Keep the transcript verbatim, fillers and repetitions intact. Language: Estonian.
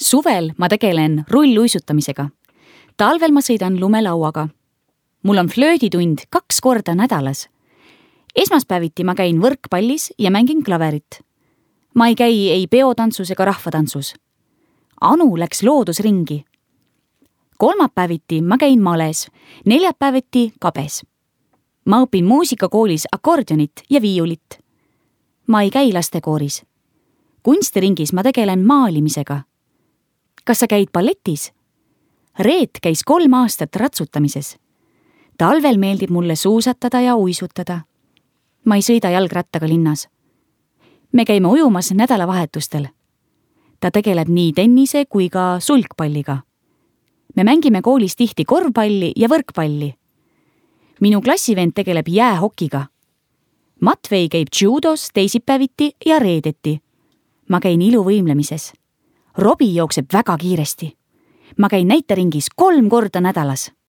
Suvel ma tegelen rulluisutamisega. Talvel ma sõidan lumelauaga. Mul on flööditund kaks korda nädalas. Esmaspäeviti ma käin võrkpallis ja mängin klaverit. Ma ei käi ei peotantsus ega rahvatantsus. Anu läks loodusringi. Kolmapäeviti ma käin males, neljapäeviti kabes. Ma õpin muusikakoolis akordionit ja viiulit. Ma ei käi lastekooris. Kunstiringis ma tegelen maalimisega. Kas sa käid balletis? Reet käis kolm aastat ratsutamises. Talvel meeldib mulle suusatada ja uisutada. Ma ei sõida jalgrattaga linnas. Me käime ujumas nädalavahetustel. Ta tegeleb nii tennise kui ka sulgpalliga. Me mängime koolis tihti korvpalli ja võrkpalli. Minu klassivend tegeleb jäähokiga. Matvei käib judos teisipäeviti ja reedeti. Ma käin iluvõimlemises. Robi jookseb väga kiiresti. Ma käin näiteringis kolm korda nädalas.